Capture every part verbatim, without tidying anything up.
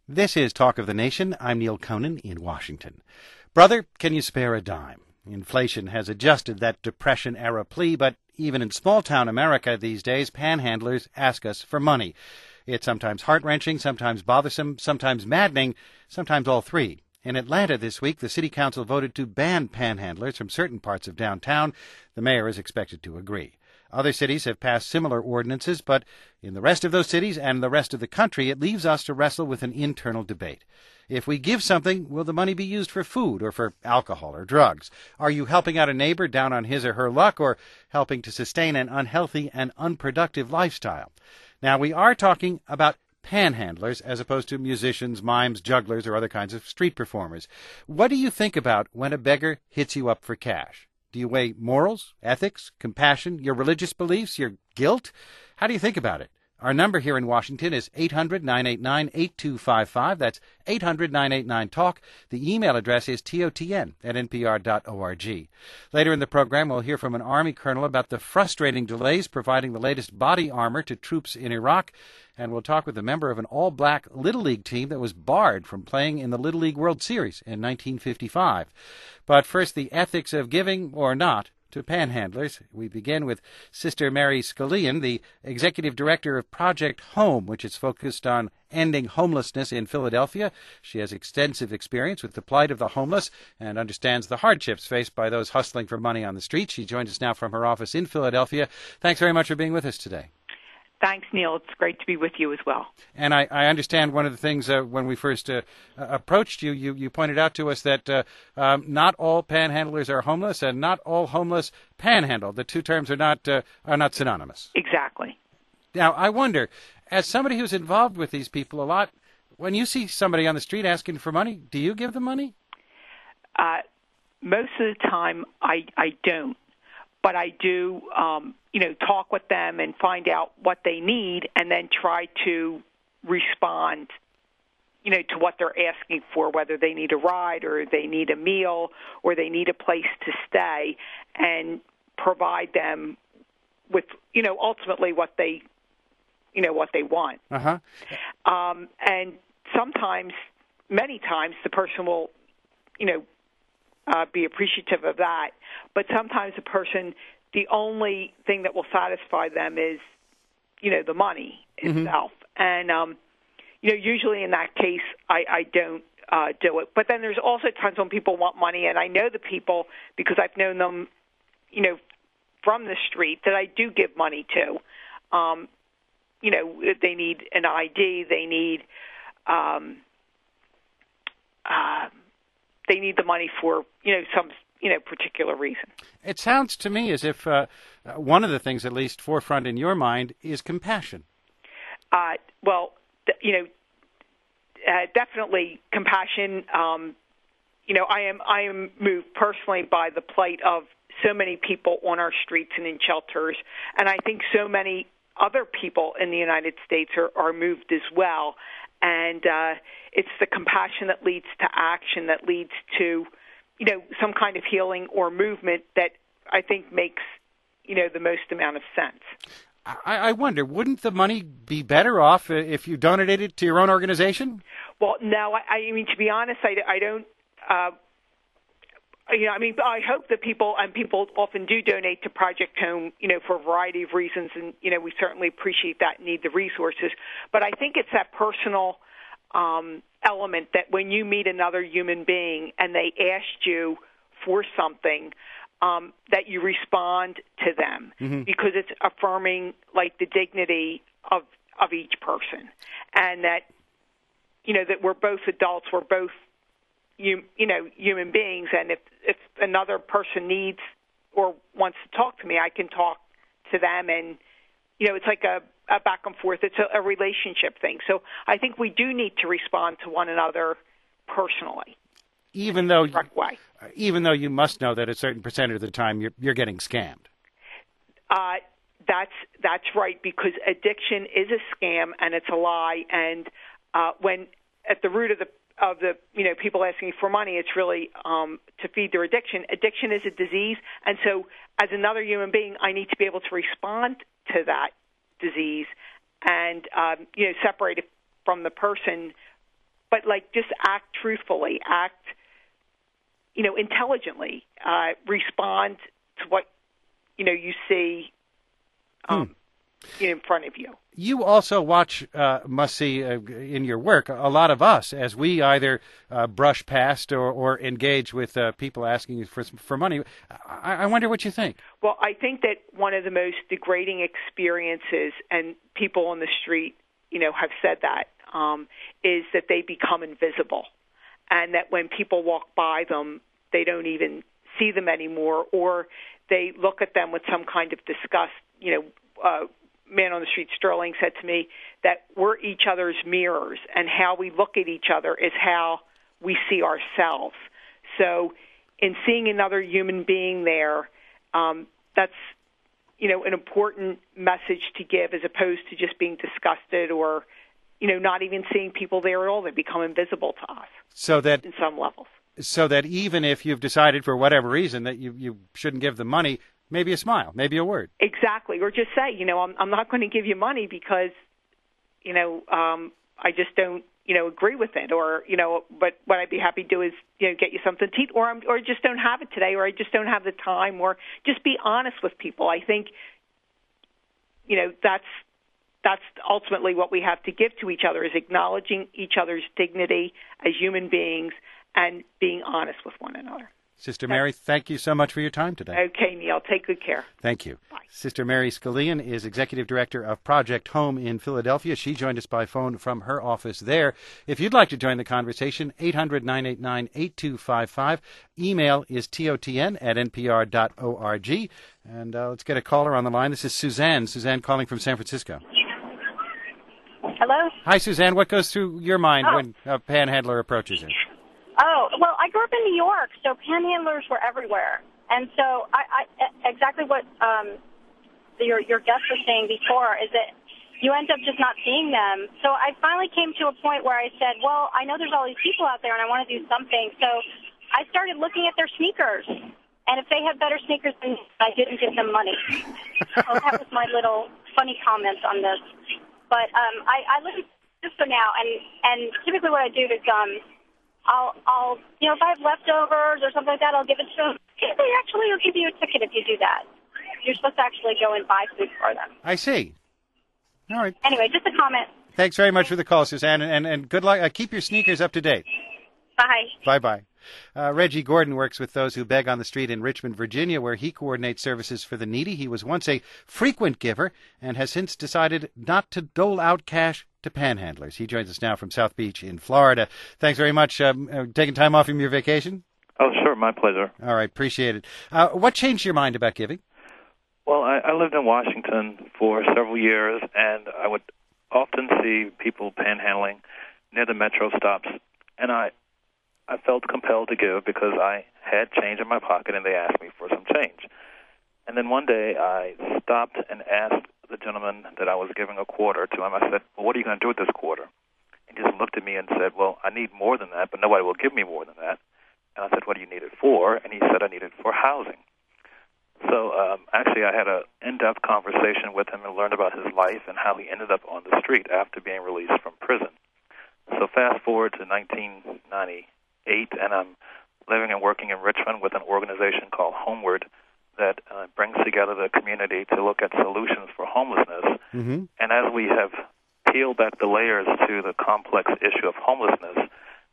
This is Talk of the Nation. I'm Neil Conan in Washington. Brother, can you spare a dime? Inflation has adjusted that Depression-era plea, but even in small-town America these days, panhandlers ask us for money. It's sometimes heart-wrenching, sometimes bothersome, sometimes maddening, sometimes all three. In Atlanta this week, the city council voted to ban panhandlers from certain parts of downtown. The mayor is expected to agree. Other cities have passed similar ordinances, but in the rest of those cities and the rest of the country, it leaves us to wrestle with an internal debate. If we give something, will the money be used for food or for alcohol or drugs? Are you helping out a neighbor down on his or her luck or helping to sustain an unhealthy and unproductive lifestyle? Now, we are talking about panhandlers as opposed to musicians, mimes, jugglers, or other kinds of street performers. What do you think about when a beggar hits you up for cash? Do you weigh morals, ethics, compassion, your religious beliefs, your guilt? How do you think about it? Our number here in Washington is eight hundred, nine eight nine, eight two five five. That's eight hundred, nine eight nine, talk. The email address is totn at npr dot org. Later in the program, we'll hear from an Army colonel about the frustrating delays providing the latest body armor to troops in Iraq. And we'll talk with a member of an all-black Little League team that was barred from playing in the Little League World Series in nineteen fifty-five. But first, the ethics of giving or not to panhandlers. We begin with Sister Mary Scullion, the executive director of Project Home, which is focused on ending homelessness in Philadelphia. She has extensive experience with the plight of the homeless and understands the hardships faced by those hustling for money on the street. She joins us now from her office in Philadelphia. Thanks very much for being with us today. Thanks, Neil. It's great to be with you as well. And I, I understand one of the things uh, when we first uh, uh, approached you, you, you pointed out to us that uh, um, not all panhandlers are homeless and not all homeless panhandle. The two terms are not uh, are not synonymous. Exactly. Now, I wonder, as somebody who's involved with these people a lot, when you see somebody on the street asking for money, do you give them money? Uh, most of the time, I, I don't. But I do, um, you know, talk with them and find out what they need and then try to respond, you know, to what they're asking for, whether they need a ride or they need a meal or they need a place to stay, and provide them with, you know, ultimately what they, you know, what they want. Uh-huh. Um, and sometimes, many times, the person will, you know, Uh, be appreciative of that. But sometimes a person, the only thing that will satisfy them is, you know, the money mm-hmm. itself. And, um, you know, usually in that case, I, I don't uh, do it. But then there's also times when people want money, and I know the people because I've known them, you know, from the street that I do give money to. Um, you know, if they need an I D, they need... Um, uh, They need the money for, you know, some, you know, particular reason. It sounds to me as if uh, one of the things, at least forefront in your mind, is compassion. Uh, well, th- you know, uh, definitely compassion. Um, you know, I am I am moved personally by the plight of so many people on our streets and in shelters, and I think so many other people in the United States are, are moved as well. And uh, it's the compassion that leads to action, that leads to, you know, some kind of healing or movement that I think makes, you know, the most amount of sense. I, I wonder, wouldn't the money be better off if you donated it to your own organization? Well, no, I, I mean, to be honest, I, I don't, uh, you know, I mean, I hope that people, and people often do donate to Project Home, you know, for a variety of reasons, and, you know, we certainly appreciate that and need the resources. But I think it's that personal um, element that when you meet another human being and they asked you for something, um, that you respond to them, mm-hmm. because it's affirming, like, the dignity of, of each person. And that, you know, that we're both adults, we're both You, you know, human beings, and if, if another person needs or wants to talk to me, I can talk to them, and, you know, it's like a, a back and forth. It's a, a relationship thing. So I think we do need to respond to one another personally. Even though, you, way. even though you must know that a certain percentage of the time you're, you're getting scammed. Uh, that's that's right, because addiction is a scam and it's a lie, and uh, when at the root of the of the, you know, people asking for money, it's really um, to feed their addiction. Addiction is a disease, and so as another human being, I need to be able to respond to that disease and, um, you know, separate it from the person but like just act truthfully, act, you know, intelligently, uh, respond to what, you know, you see um, hmm. in front of you. You also watch, uh, must see uh, in your work, a lot of us as we either uh, brush past or, or engage with uh, people asking for for money. I, I wonder what you think. Well, I think that one of the most degrading experiences, and people on the street, you know, have said that, um, is that they become invisible, and that when people walk by them, they don't even see them anymore, or they look at them with some kind of disgust. You know, uh, man on the street, Sterling, said to me that we're each other's mirrors, and how we look at each other is how we see ourselves. So in seeing another human being there, um, that's, you know, an important message to give, as opposed to just being disgusted or, you know, not even seeing people there at all. They become invisible to us. So that in some levels. So that even if you've decided for whatever reason that you, you shouldn't give them money, maybe a smile, maybe a word. Exactly. Or just say, you know, I'm, I'm not going to give you money because, you know, um, I just don't, you know, agree with it. Or, you know, but what I'd be happy to do is, you know, get you something to eat, or, I'm, or I just don't have it today, or I just don't have the time, or just be honest with people. I think, you know, that's, that's ultimately what we have to give to each other, is acknowledging each other's dignity as human beings and being honest with one another. Sister Mary, thank you so much for your time today. Okay, Neil. Take good care. Thank you. Bye. Sister Mary Scallion is Executive Director of Project Home in Philadelphia. She joined us by phone from her office there. If you'd like to join the conversation, eight hundred, nine eight nine, eight two five five. Email is totn at npr dot org. And uh, let's get a caller on the line. This is Suzanne. Suzanne calling from San Francisco. Hello? Hi, Suzanne. What goes through your mind oh. when a panhandler approaches you? Oh, well, I grew up in New York, so panhandlers were everywhere. And so I, I exactly what um, your your guest was saying before is that you end up just not seeing them. So I finally came to a point where I said, well, I know there's all these people out there, and I want to do something. So I started looking at their sneakers. And if they had better sneakers than me, I didn't give them money. So that was my little funny comment on this. But um, I, I live in Francisco now, and, and typically what I do is um, I'll, I'll, you know, if I have leftovers or something like that, I'll give it to them. They actually will give you a ticket if you do that. You're supposed to actually go and buy food for them. I see. All right. Anyway, just a comment. Thanks very much for the call, Suzanne, and, and good luck. Uh, keep your sneakers up to date. Bye. Bye-bye. Uh, Reggie Gordon works with those who beg on the street in Richmond, Virginia, where he coordinates services for the needy. He was once a frequent giver and has since decided not to dole out cash to panhandlers. He joins us now from South Beach in Florida. Thanks very much. Um, uh, taking time off from your vacation? Oh, sure. My pleasure. All right. Appreciate it. Uh, what changed your mind about giving? Well, I, I lived in Washington for several years, and I would often see people panhandling near the metro stops, and I I felt compelled to give because I had change in my pocket, and they asked me for some change. And then one day I stopped and asked the gentleman that I was giving a quarter to him, I said, well, what are you going to do with this quarter? And he just looked at me and said, well, I need more than that, but nobody will give me more than that. And I said, what do you need it for? And he said, I need it for housing. So um, actually I had an in-depth conversation with him and learned about his life and how he ended up on the street after being released from prison. So fast forward to nineteen ninety-eight, and I'm living and working in Richmond with an organization called Homeward that uh, brings together the community to look at solutions for homelessness. Mm-hmm. And as we have peeled back the layers to the complex issue of homelessness,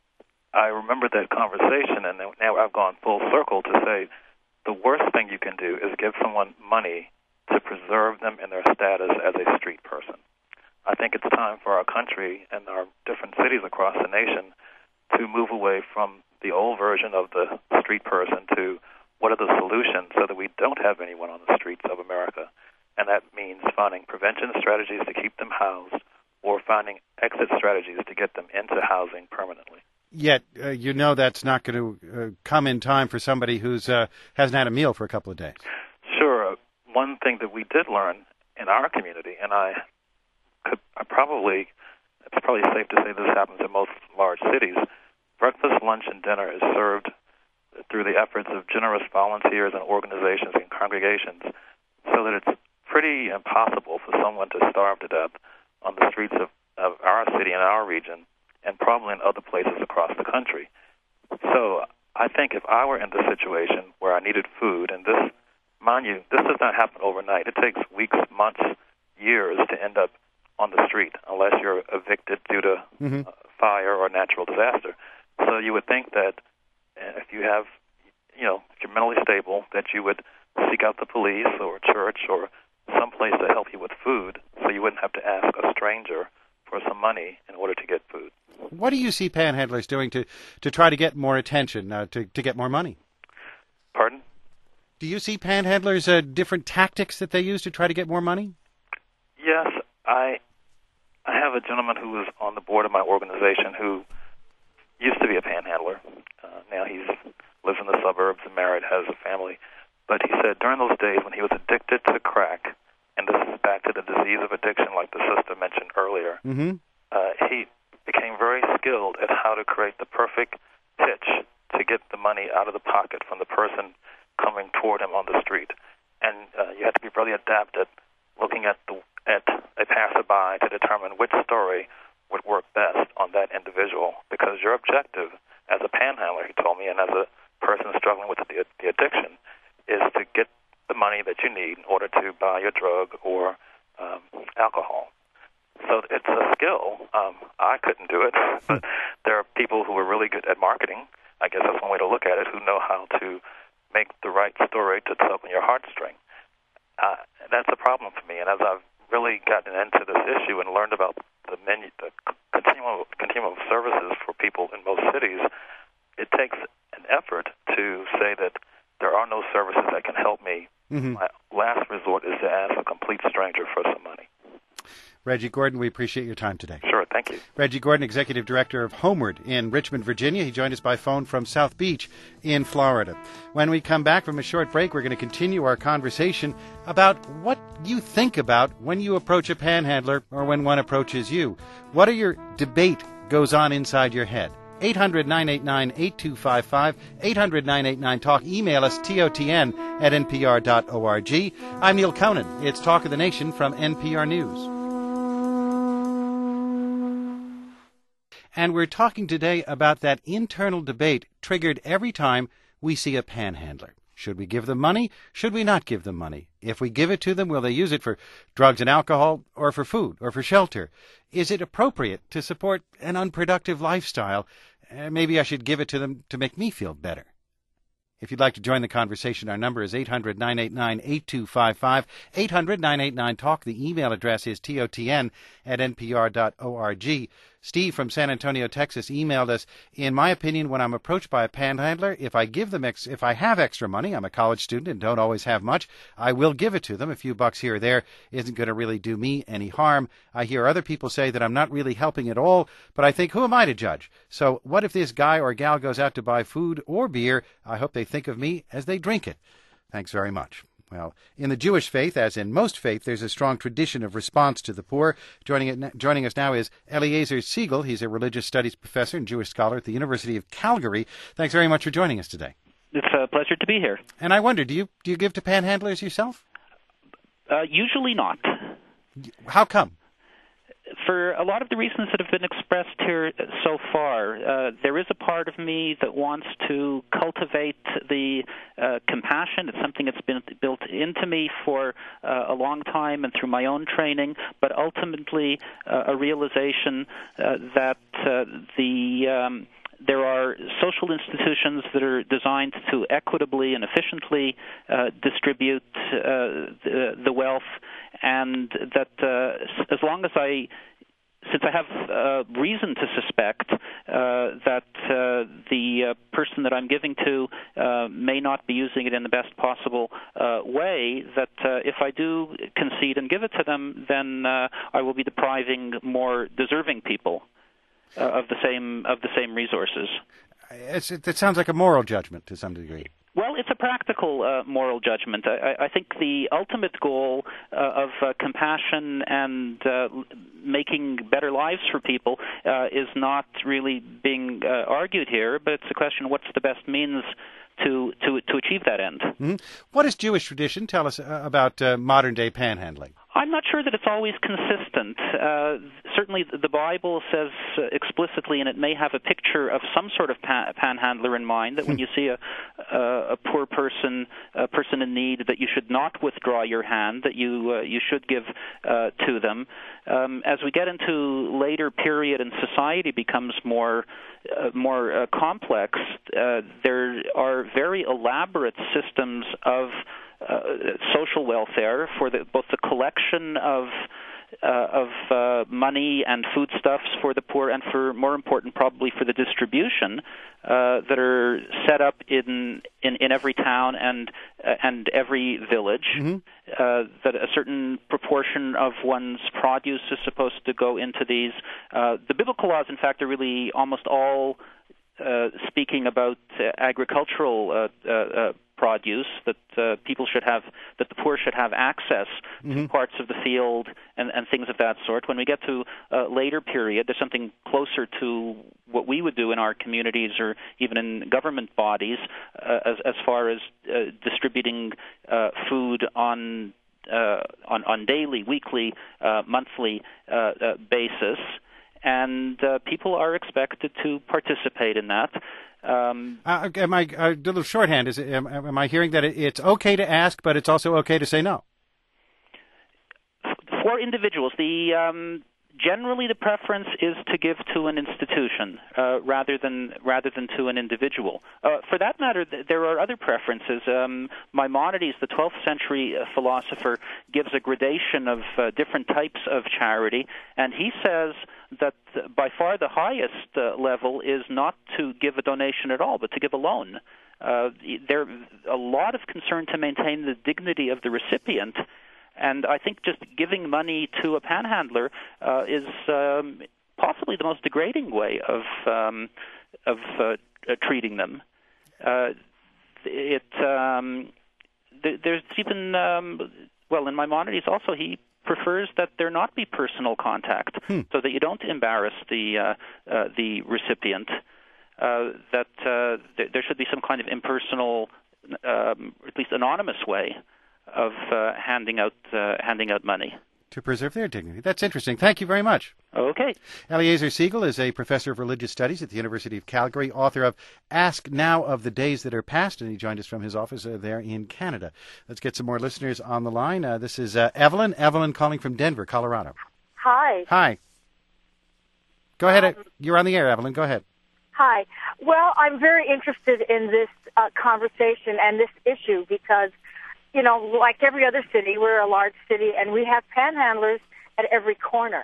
I remembered that conversation, and now I've gone full circle to say the worst thing you can do is give someone money to preserve them in their status as a street person. I think it's time for our country and our different cities across the nation to move away from the old version of the street person to what are the solutions so that we don't have anyone on the streets of America. And that means finding prevention strategies to keep them housed or finding exit strategies to get them into housing permanently. Yet, uh, you know that's not going to uh, come in time for somebody who's uh, hasn't had a meal for a couple of days. Sure. Uh, one thing that we did learn in our community, and I could I probably, it's probably safe to say this happens in most large cities, breakfast, lunch, and dinner is served through the efforts of generous volunteers and organizations and congregations so that it's pretty impossible for someone to starve to death on the streets of, of our city and our region and probably in other places across the country. So I think if I were in the situation where I needed food, and this, mind you, this does not happen overnight. It takes weeks, months, years to end up on the street unless you're evicted due to mm-hmm. uh, fire or natural disaster. So you would think that if you have, you know, if you're mentally stable, that you would seek out the police or a church or someplace to help you with food, so you wouldn't have to ask a stranger for some money in order to get food. What do you see panhandlers doing to, to try to get more attention, uh, to, to get more money? Pardon? Do you see panhandlers uh, different tactics that they use to try to get more money? Yes, I I have a gentleman who was on the board of my organization who used to be a panhandler. Uh, now he lives in the suburbs and married, has a family. But he said during those days when he was addicted to crack, and this is back to the disease of addiction like the sister mentioned earlier, mm-hmm. uh, he became very skilled at how to create the perfect pitch to get the money out of the pocket from the person coming toward him on the street. And uh, you had to be really adept at looking at the at a passerby to determine which story would work best on that individual, because your objective as a panhandler, he told me, and as a person struggling with the, the addiction, is to get the money that you need in order to buy your drug or um, alcohol. So it's a skill. Um, I couldn't do it, but there are people who are really good at marketing. I guess that's one way to look at it, who know how to make the right story to tug on your heartstring. Uh, that's a problem for me, and as I've really gotten into this issue and learned about the menu, the continuum, continuum of services for people in most cities, it takes an effort to say that there are no services that can help me. Mm-hmm. My last resort is to ask a complete stranger for some money. Reggie Gordon, we appreciate your time today. Sure, thank you. Reggie Gordon, Executive Director of Homeward in Richmond, Virginia. He joined us by phone from South Beach in Florida. When we come back from a short break, we're going to continue our conversation about what you think about when you approach a panhandler or when one approaches you. What are your debate goes on inside your head? eight hundred, nine eight nine, eight two five five, eight hundred, nine eight nine, talk. Email us, T O T N at N P R dot org. I'm Neil Conan. It's Talk of the Nation from N P R News. And we're talking today about that internal debate triggered every time we see a panhandler. Should we give them money? Should we not give them money? If we give it to them, will they use it for drugs and alcohol, or for food, or for shelter? Is it appropriate to support an unproductive lifestyle? Uh, maybe I should give it to them to make me feel better. If you'd like to join the conversation, our number is eight hundred, nine eight nine, eight two five five, eight hundred, nine eight nine, talk. The email address is T O T N at N P R dot org. Steve from San Antonio, Texas, emailed us, in my opinion, when I'm approached by a panhandler, if I give them, ex- if I have extra money, I'm a college student and don't always have much, I will give it to them. A few bucks here or there isn't going to really do me any harm. I hear other people say that I'm not really helping at all, but I think, who am I to judge? So what if this guy or gal goes out to buy food or beer? I hope they think of me as they drink it. Thanks very much. Well, in the Jewish faith, as in most faith, there's a strong tradition of response to the poor. Joining, it, joining us now is Eliezer Siegel. He's a religious studies professor and Jewish scholar at the University of Calgary. Thanks very much for joining us today. It's a pleasure to be here. And I wonder, do you do you give to panhandlers yourself? Uh, usually not. How come? For a lot of the reasons that have been expressed here so far, uh, there is a part of me that wants to cultivate the uh, compassion. It's something that's been built into me for uh, a long time and through my own training, but ultimately uh, a realization uh, that uh, the um, there are social institutions that are designed to equitably and efficiently uh, distribute uh, the, the wealth, and that uh, as long as I, since I have uh, reason to suspect uh, that uh, the uh, person that I'm giving to uh, may not be using it in the best possible uh, way, that uh, if I do concede and give it to them, then uh, I will be depriving more deserving people Uh, of the same of the same resources. It's, it, it sounds like a moral judgment to some degree. Well, it's a practical uh, moral judgment. I, I think the ultimate goal uh, of uh, compassion and uh, making better lives for people uh, is not really being uh, argued here, but it's a question of what's the best means to to, to achieve that end. Mm-hmm. What does Jewish tradition tell us uh, about uh, modern-day panhandling? I'm not sure that it's always consistent. Uh, certainly the Bible says uh, explicitly, and it may have a picture of some sort of pan- panhandler in mind, that when you see a, a, a poor person, a person in need, that you should not withdraw your hand, that you uh, you should give uh, to them. Um, as we get into later period and society becomes more uh, more uh, complex, uh, there are very elaborate systems of Uh, social welfare for the, both the collection of uh, of uh, money and foodstuffs for the poor, and for more important, probably for the distribution uh, that are set up in in, in every town and uh, and every village. Mm-hmm. Uh, that a certain proportion of one's produce is supposed to go into these. Uh, the biblical laws, in fact, are really almost all uh, speaking about uh, agricultural Uh, uh, uh, produce, that uh, people should have, that the poor should have access mm-hmm. to parts of the field and, and things of that sort. When we get to a later period, there's something closer to what we would do in our communities or even in government bodies uh, as, as far as uh, distributing uh, food on uh, on, on daily, weekly, uh, monthly uh, uh, basis. And uh, people are expected to participate in that. Um, uh, am I a little shorthand? Is it, am, am I hearing that it's okay to ask, but it's also okay to say no? For individuals, the um, generally the preference is to give to an institution uh, rather than rather than to an individual. Uh, for that matter, th- there are other preferences. Um, Maimonides, the twelfth century uh, philosopher, gives a gradation of uh, different types of charity, and he says that by far the highest uh, level is not to give a donation at all, but to give a loan. Uh, there a lot of concern to maintain the dignity of the recipient, and I think just giving money to a panhandler uh, is um, possibly the most degrading way of um, of uh, uh, treating them. Uh, it um, th- there's even um, well in Maimonides also he prefers that there not be personal contact, hmm. so that you don't embarrass the uh, uh, the recipient. Uh, that uh, th- there should be some kind of impersonal, um, or at least anonymous way of uh, handing out uh, handing out money to preserve their dignity. That's interesting. Thank you very much. Okay. Eliezer Siegel is a professor of religious studies at the University of Calgary, author of Ask Now of the Days That Are Past, and he joined us from his office uh, there in Canada. Let's get some more listeners on the line. Uh, this is uh, Evelyn. Evelyn calling from Denver, Colorado. Hi. Hi. Go ahead. Um, You're on the air, Evelyn. Go ahead. Hi. Well, I'm very interested in this uh, conversation and this issue because, you know, like every other city, we're a large city, and we have panhandlers at every corner.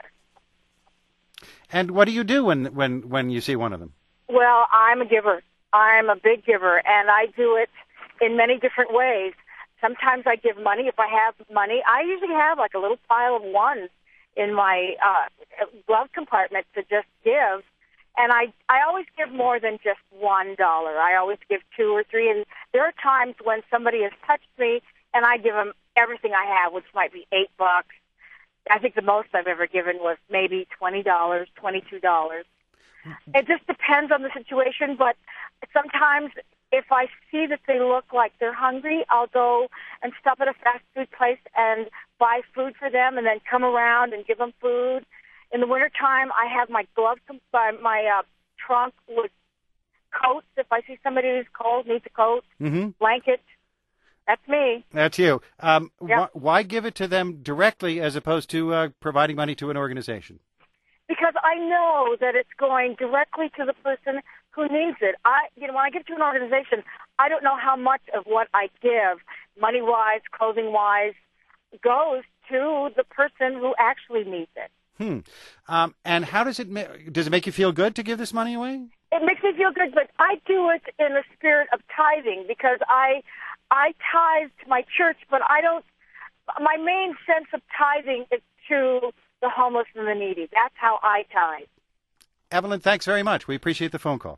And what do you do when, when, when you see one of them? Well, I'm a giver. I'm a big giver, and I do it in many different ways. Sometimes I give money if I have money. I usually have like a little pile of ones in my uh, glove compartment to just give. And I, I always give more than just one dollar. I always give two or three. And there are times when somebody has touched me, and I give them everything I have, which might be eight bucks. I think the most I've ever given was maybe twenty dollars, twenty-two dollars. It just depends on the situation, but sometimes if I see that they look like they're hungry, I'll go and stop at a fast food place and buy food for them and then come around and give them food. In the wintertime, I have my glove, my uh, trunk with coats. If I see somebody who's cold, needs a coat, mm-hmm. blanket, that's me. That's you. Um, yep. wh- why give it to them directly as opposed to uh, providing money to an organization? Because I know that it's going directly to the person who needs it. I, you know, when I give to an organization, I don't know how much of what I give, money-wise, clothing-wise, goes to the person who actually needs it. Hmm. Um, and how does it ma- does it make you feel good to give this money away? It makes me feel good, but I do it in the spirit of tithing because I I tithe to my church, but I don't. My main sense of tithing is to the homeless and the needy. That's how I tithe. Evelyn, thanks very much. We appreciate the phone call.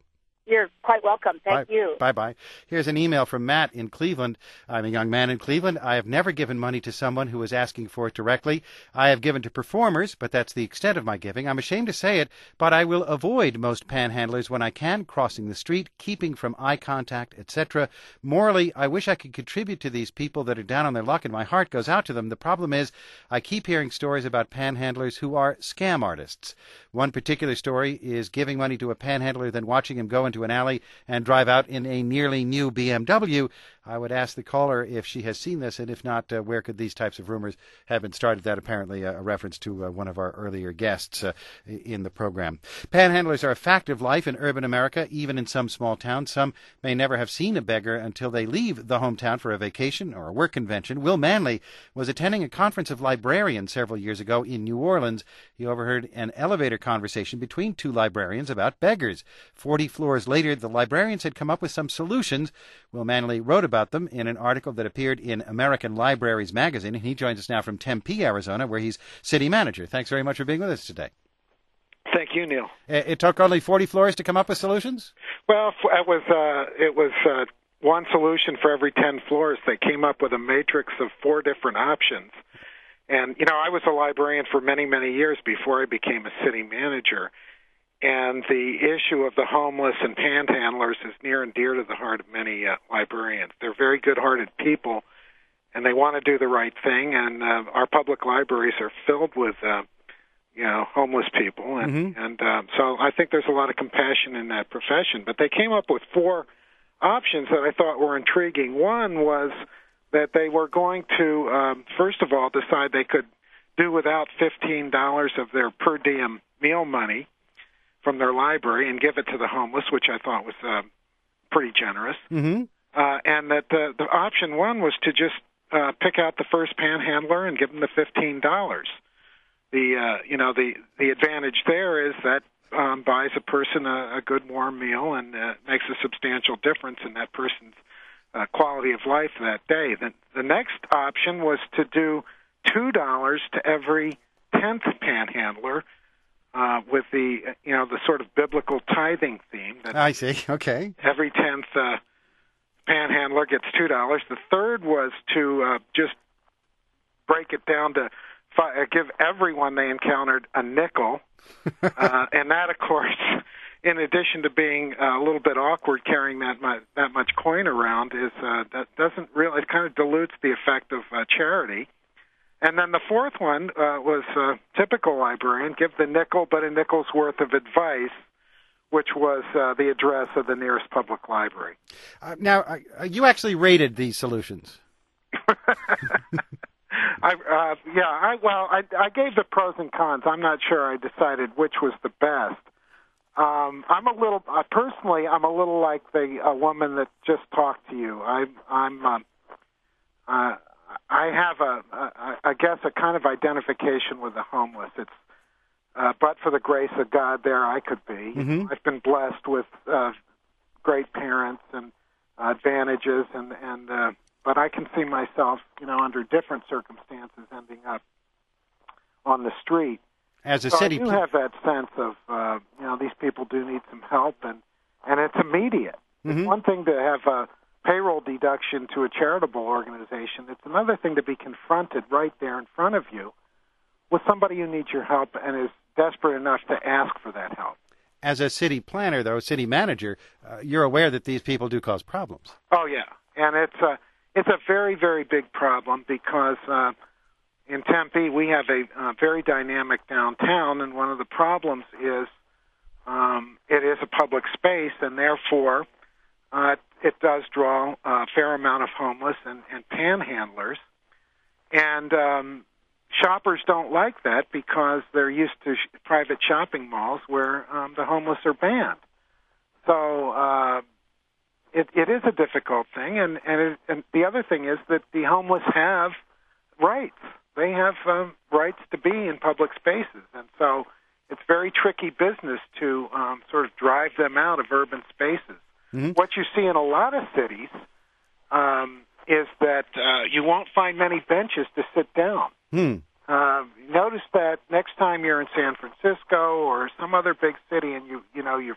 You're quite welcome. Thank bye. you. Bye-bye. Here's an email from Matt in Cleveland. I'm a young man in Cleveland. I have never given money to someone who was asking for it directly. I have given to performers, but that's the extent of my giving. I'm ashamed to say it, but I will avoid most panhandlers when I can, crossing the street, keeping from eye contact, et cetera. Morally, I wish I could contribute to these people that are down on their luck, and my heart goes out to them. The problem is I keep hearing stories about panhandlers who are scam artists. One particular story is giving money to a panhandler, then watching him go into an alley and drive out in a nearly new B M W. I would ask the caller if she has seen this, and if not, uh, where could these types of rumors have been started? That apparently a, a reference to uh, one of our earlier guests uh, in the program. Panhandlers are a fact of life in urban America, even in some small towns. Some may never have seen a beggar until they leave the hometown for a vacation or a work convention. Will Manley was attending a conference of librarians several years ago in New Orleans. He overheard an elevator conversation between two librarians about beggars. Forty floors later, the librarians had come up with some solutions. Will Manley wrote about them in an article that appeared in American Libraries magazine, and he joins us now from Tempe, Arizona, where he's city manager. Thanks very much for being with us today. Thank you, Neil. It took only forty floors to come up with solutions? Well, it was uh, it was uh, one solution for every ten floors. They came up with a matrix of four different options. And, you know, I was a librarian for many, many years before I became a city manager. And the issue of the homeless and panhandlers is near and dear to the heart of many uh, librarians. They're very good-hearted people, and they want to do the right thing. And uh, our public libraries are filled with, uh, you know, homeless people. And, mm-hmm. and uh, so I think there's a lot of compassion in that profession. But they came up with four options that I thought were intriguing. One was that they were going to, um, first of all, decide they could do without fifteen dollars of their per diem meal money from their library and give it to the homeless, which I thought was uh, pretty generous. Mm-hmm. Uh, and that the, the option one was to just uh, pick out the first panhandler and give them the fifteen dollars. The uh, you know the the advantage there is that um, buys a person a, a good warm meal and uh, makes a substantial difference in that person's uh, quality of life that day. The, the next option was to do two dollars to every tenth panhandler. Uh, with the, you know, the sort of biblical tithing theme. That I see. Okay. Every tenth uh, panhandler gets two dollars. The third was to uh, just break it down to fi- uh, give everyone they encountered a nickel. uh, and that, of course, in addition to being uh, a little bit awkward carrying that much, that much coin around, is uh, that doesn't really, it kind of dilutes the effect of uh, charity. And then the fourth one uh, was uh, typical librarian, give the nickel but a nickel's worth of advice, which was uh, the address of the nearest public library. Uh, now, uh, you actually rated these solutions. I, uh, yeah, I, well, I, I gave the pros and cons. I'm not sure I decided which was the best. Um, I'm a little, uh, personally, I'm a little like the uh, woman that just talked to you. I, I'm... Uh, uh, I have a, a, I guess, a kind of identification with the homeless. It's, uh, but for the grace of God, there I could be. Mm-hmm. I've been blessed with uh, great parents and uh, advantages, and and uh, but I can see myself, you know, under different circumstances, ending up on the street. As a so city, I do have that sense of, uh, you know, these people do need some help, and and it's immediate. Mm-hmm. It's one thing to have a payroll deduction to a charitable organization. It's another thing to be confronted right there in front of you with somebody who needs your help and is desperate enough to ask for that help. As a city planner, though, city manager, uh, you're aware that these people do cause problems. Oh, yeah. And it's a, it's a very, very big problem because uh, in Tempe we have a uh, very dynamic downtown, and one of the problems is um, it is a public space, and therefore uh, it does draw a fair amount of homeless and, and panhandlers. And um, shoppers don't like that because they're used to sh- private shopping malls where um, the homeless are banned. So uh, it, it is a difficult thing. And, and, it, and the other thing is that the homeless have rights. They have um, rights to be in public spaces. And so it's very tricky business to um, sort of drive them out of urban spaces. Mm-hmm. What you see in a lot of cities um, is that uh, you won't find many benches to sit down. Mm. Uh, notice that next time you're in San Francisco or some other big city, and you you know you're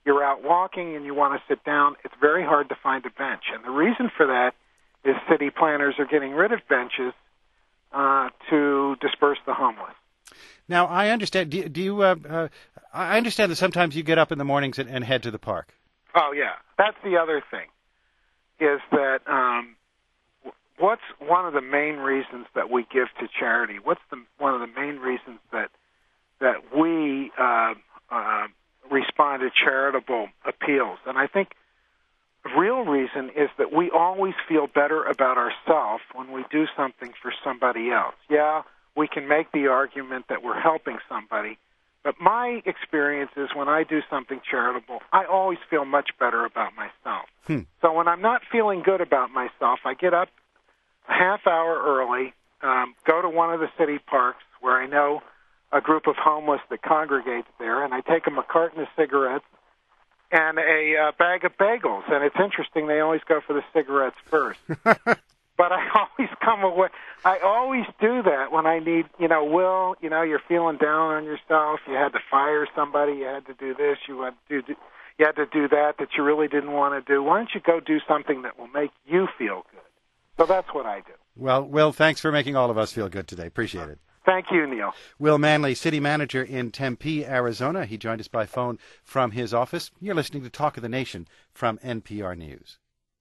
you're out walking and you want to sit down, it's very hard to find a bench. And the reason for that is city planners are getting rid of benches uh, to disperse the homeless. Now, I understand. Do, do you? Uh, uh, I understand that sometimes you get up in the mornings and, and head to the park. Oh yeah, that's the other thing. Is that um, what's one of the main reasons that we give to charity? What's the one of the main reasons that that we uh, uh, respond to charitable appeals? And I think the real reason is that we always feel better about ourselves when we do something for somebody else. Yeah. We can make the argument that we're helping somebody, but my experience is when I do something charitable, I always feel much better about myself. Hmm. So when I'm not feeling good about myself, I get up a half hour early, um, go to one of the city parks where I know a group of homeless that congregates there, and I take them a carton of cigarettes and a uh, bag of bagels. And it's interesting, they always go for the cigarettes first. But I always come away, I always do that when I need, you know, Will, you know, you're feeling down on yourself, you had to fire somebody, you had to do this, you had to do, you had to do that that you really didn't want to do. Why don't you go do something that will make you feel good? So that's what I do. Well, Will, thanks for making all of us feel good today. Appreciate it. Thank you, Neil. Will Manley, city manager in Tempe, Arizona. He joined us by phone from his office. You're listening to Talk of the Nation from N P R News.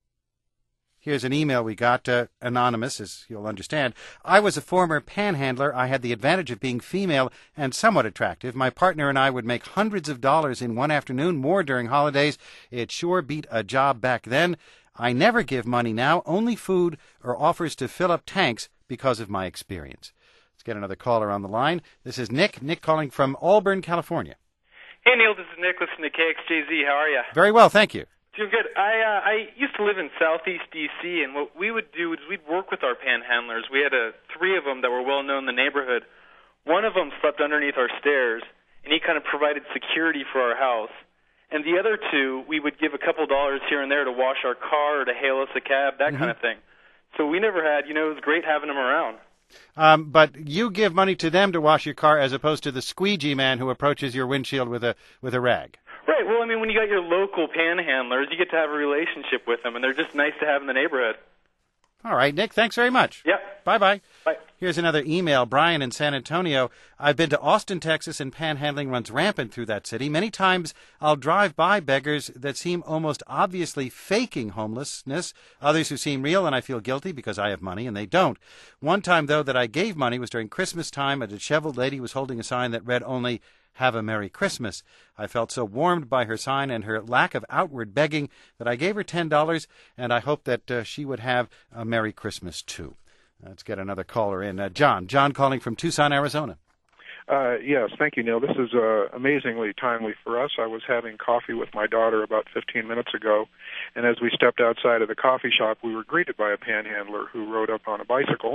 Here's an email we got, uh, anonymous, as you'll understand. I was a former panhandler. I had the advantage of being female and somewhat attractive. My partner and I would make hundreds of dollars in one afternoon, more during holidays. It sure beat a job back then. I never give money now, only food or offers to fill up tanks because of my experience. Let's get another caller on the line. This is Nick. Nick calling from Auburn, California. Hey, Neil, this is Nick listening to K X J Z. How are you? Very well, thank you. Doing good. I uh, I used to live in southeast D C, and what we would do is we'd work with our panhandlers. We had uh, three of them that were well known in the neighborhood. One of them slept underneath our stairs, and he kind of provided security for our house. And the other two, we would give a couple dollars here and there to wash our car or to hail us a cab, that mm-hmm. kind of thing. So we never had, you know, it was great having them around. Um, but you give money to them to wash your car as opposed to the squeegee man who approaches your windshield with a with a rag. Right. Well, I mean, when you got your local panhandlers, you get to have a relationship with them, and they're just nice to have in the neighborhood. All right, Nick, thanks very much. Yep. Bye-bye. Bye. Here's another email. Brian in San Antonio. I've been to Austin, Texas, and panhandling runs rampant through that city. Many times I'll drive by beggars that seem almost obviously faking homelessness, others who seem real, and I feel guilty because I have money and they don't. One time, though, that I gave money was during Christmas time. A disheveled lady was holding a sign that read only, "Have a Merry Christmas." I felt so warmed by her sign and her lack of outward begging that I gave her ten dollars, and I hoped that uh, she would have a Merry Christmas, too. Let's get another caller in. Uh, John. John calling from Tucson, Arizona. Uh, yes, thank you, Neil. This is uh, amazingly timely for us. I was having coffee with my daughter about fifteen minutes ago, and as we stepped outside of the coffee shop, we were greeted by a panhandler who rode up on a bicycle,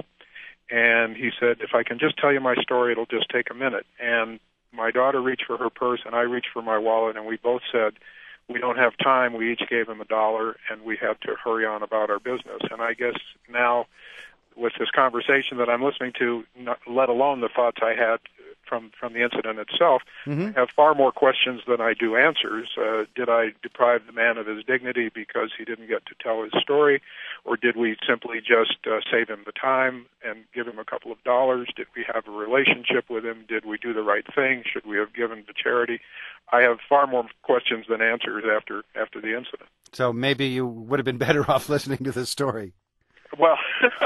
and he said, "If I can just tell you my story, it'll just take a minute." And my daughter reached for her purse, and I reached for my wallet, and we both said, "We don't have time." We each gave him a dollar, and we had to hurry on about our business. And I guess now, with this conversation that I'm listening to, not, let alone the thoughts I had from, from the incident itself, mm-hmm. I have far more questions than I do answers. Uh, did I deprive the man of his dignity because he didn't get to tell his story? Or did we simply just uh, save him the time and give him a couple of dollars? Did we have a relationship with him? Did we do the right thing? Should we have given to charity? I have far more questions than answers after after the incident. So maybe you would have been better off listening to this story. Well,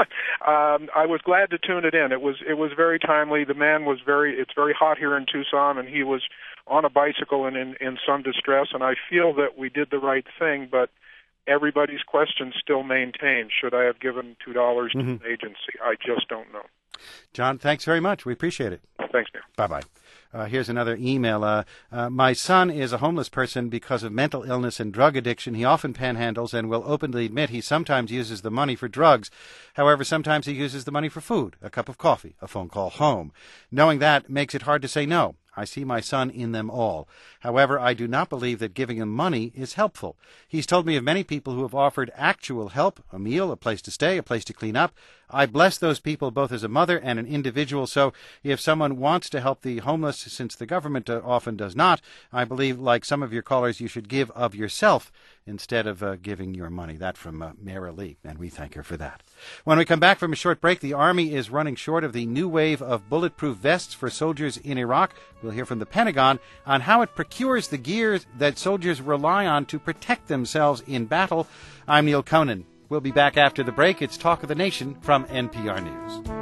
um, I was glad to tune it in. It was it was very timely. The man was very. It's very hot here in Tucson, and he was on a bicycle and in, in some distress. And I feel that we did the right thing, but everybody's question still maintains: should I have given two dollars mm-hmm. to an agency? I just don't know. John, thanks very much. We appreciate it. Thanks, Neil. Bye-bye. Uh, here's another email. Uh, uh, my son is a homeless person because of mental illness and drug addiction. He often panhandles and will openly admit he sometimes uses the money for drugs. However, sometimes he uses the money for food, a cup of coffee, a phone call home. Knowing that makes it hard to say no. I see my son in them all. However, I do not believe that giving him money is helpful. He's told me of many people who have offered actual help, a meal, a place to stay, a place to clean up. I bless those people both as a mother and an individual. So if someone wants to help the homeless, since the government uh, often does not, I believe, like some of your callers, you should give of yourself instead of uh, giving your money. That from uh, Mara Lee, and we thank her for that. When we come back from a short break, the Army is running short of the new wave of bulletproof vests for soldiers in Iraq. We'll hear from the Pentagon on how it procures the gear that soldiers rely on to protect themselves in battle. I'm Neil Conan. We'll be back after the break. It's Talk of the Nation from N P R News.